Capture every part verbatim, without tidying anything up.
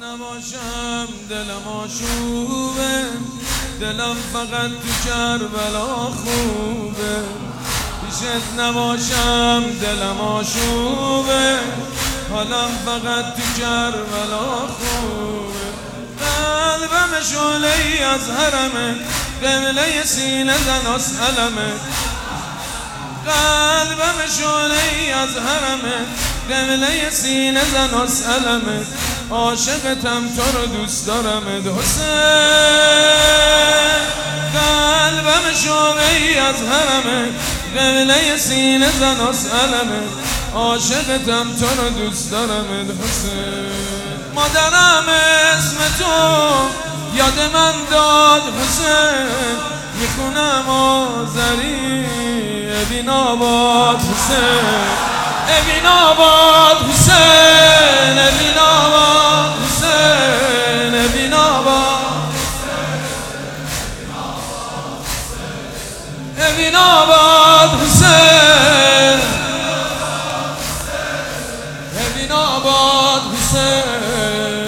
نباشم دلم آشوبه، دلم فقط تو کربلا خوبه. پیشت نباشم دلم آشوبه، حالم فقط تو کربلا خوبه. قلبم شعله ای از حرمه، قبله سینه زن از علمه. قلبم شعله ای از حرمه، قبله سینه زن از علمه. عاشقتم تو رو دوست دارمت حسین. قلبم شعله ای از حرمه، قبله سینه زن از علمه. عاشقتم تو رو دوست دارمت حسین. مادرم اسم تو یاد من داد حسین، میخونم آذری ابین آباد حسین. ابین آباد حسین، ابین آباد حسین، ابین آباد، ابین آباد حسین، ابین آباد حسین.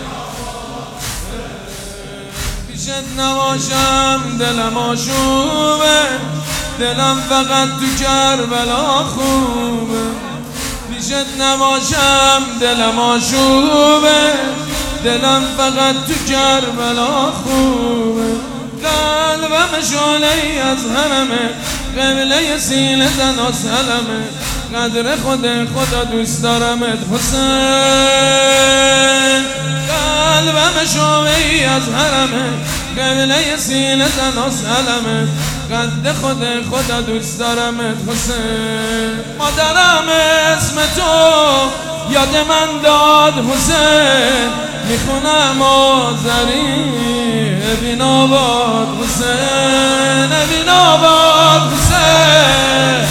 پیشت نباشم دلم آشوبه، دلم فقط تو کربلا خوبه. پیشت نباشم دلم آشوبه، دلم فقط تو کربلا خوبه. قلبم شعله ای از حرمه، قبله سینه زن از علمه. قدر خود خدا دوست دارمت حسین. قلبم شعله ای از حرمه، قبله سینه زن از علمه. قد خود خدا دوست دارمت حسین. مادرم اسم تو یاد من داد حسین، میخونم آذری ابین آباد حسین، ابین آباد حسین.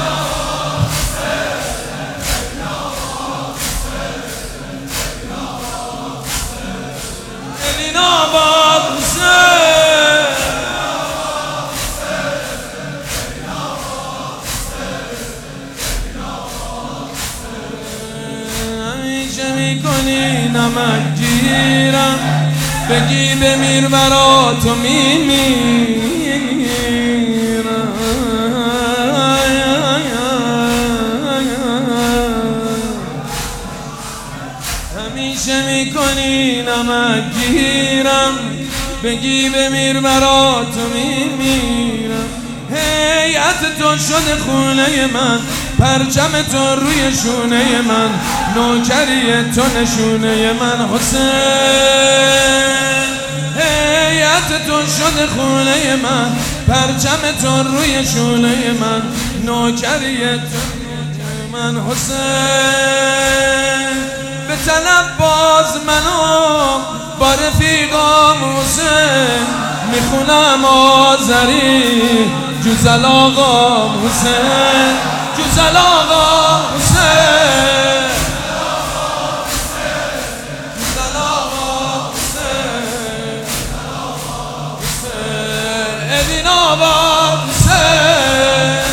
ابین آباد حسین. میکنی نمک گیرم، بگی بمیر برا تو میمیرم. همیشه میکنی نمک گیرم، بگی بمیر برا تو میمیرم. هیئت تو شده خونه من، پرچم تو روی شونه من، نوکری تو نشونه من حسین. هیئت تو شده خونه من، پرچم تو روی شونه من، نوکری تو نشونه من حسین. به طلب باز منو با رفیقام حسین، میخونم آذری جوزل آقا حسین، جوزل آقا حسین، جوزل آقا حسین، ابین آباد حسین.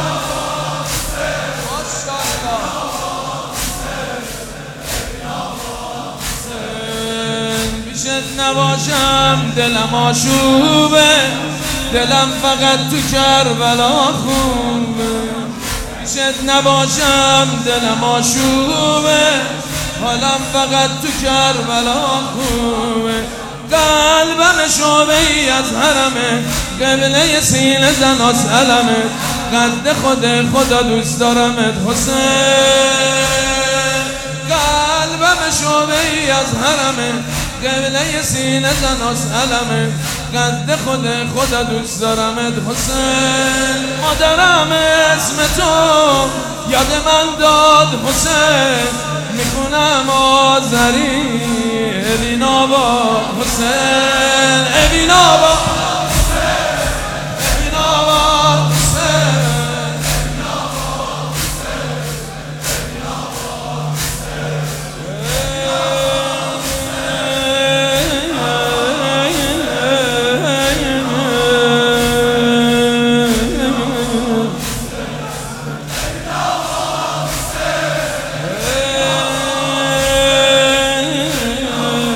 پیشت نباشم دلم آشوبه، دلم فقط تو کربلا خوبه. پیشت نباشم دلم آشوبه، حالم فقط تو کربلا خوبه. قلبم شعله ای از حرمه، قبله سینه زن از علمه. قد خود خدا دوست دارمت حسین. قلبم شعله ای از حرمه، قبله سینه زن از علمه. قد خود خدا دوست دارمت حسین. مادرم اسم تو یاد من داد حسین، میخونم آذری ابین آباد حسین، ابین آباد حسین، ابین آباد حسین، ابین آباد حسین، ابین آباد حسین.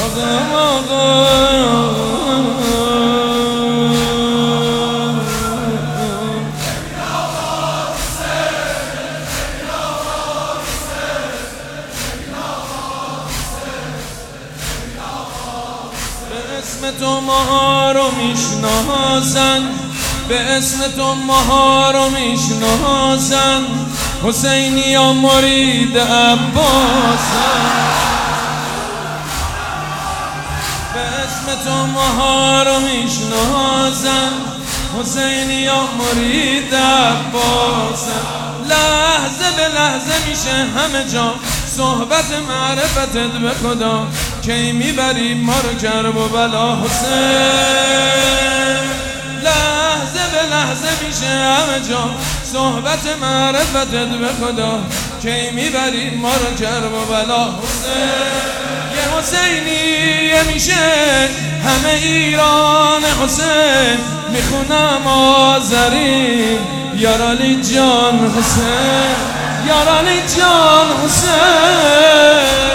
اسم تو ماها رو میشناسن، به اسم تو ماها رو میشناسن، حسینی یا مرید عباسن. به اسم تو ماها رو میشناسن، حسینی یا مرید عباسن. لحظه به لحظه میشه همه جا صحبت معرفتت به خدا، کی میبری ما رو کرب و بلا حسین. لحظه به لحظه میشه همه جا صحبت معرفتت به خدا، کی میبری ما رو کرب و بلا حسین. یه حسینیه میشه همه ایران حسین، میخونم آذری یارالی جان حسین، یارالی جان حسین.